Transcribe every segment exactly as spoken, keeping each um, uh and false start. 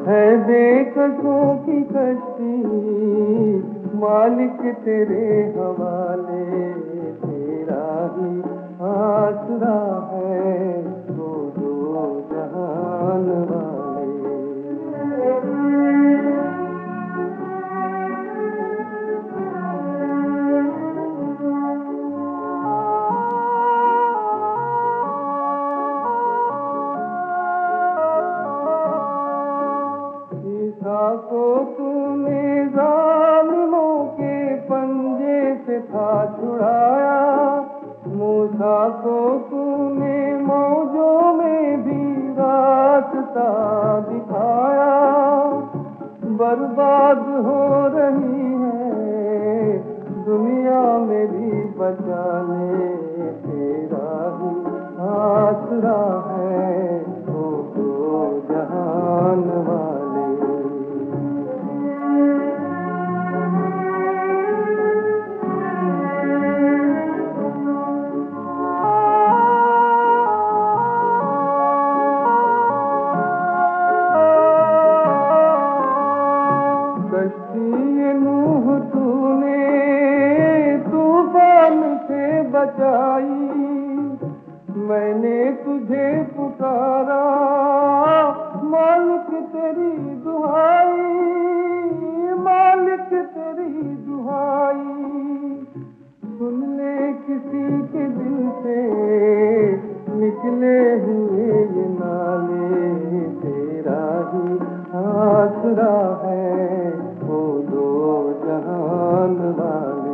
है बेकसों की कश्ती मालिक तेरे हवाले, तेरा ही आसरा है वो दो जहान वाले। ईसा को तूने जालिमों के पंजे से था छुड़ाया, मूसा को तूने मौजों में भी रास्ता दिखाया। बर्बाद हो रही है दुनिया मेरी, बचा ले तेरा ही आसरा है वो दो जहान वाले। कश्ती नूह तूने तूफान से बचाई, मैंने तुझे पुकारा मालिक तेरी दुहाई, मालिक तेरी दुहाई। सुन ले किसी के दिल से निकले हुए ये नाले, तेरा ही आसरा है वो दो जहान वाले।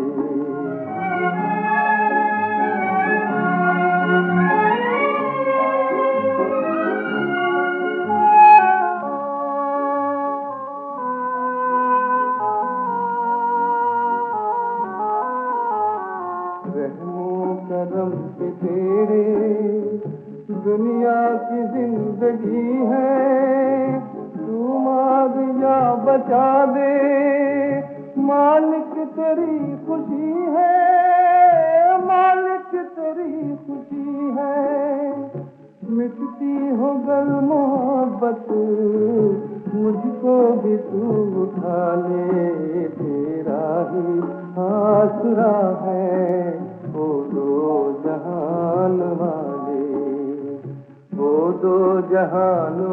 रहमो करम पे तेरे दुनिया की जिंदगी है, तू मार या बचा दे मालिक तेरी खुशी है, मालिक तेरी खुशी है। मिटती हो गल मोहब्बत मुझको भी तू उठा ले, तेरा ही आसरा है वो दो जहान वाले, वो दो जहान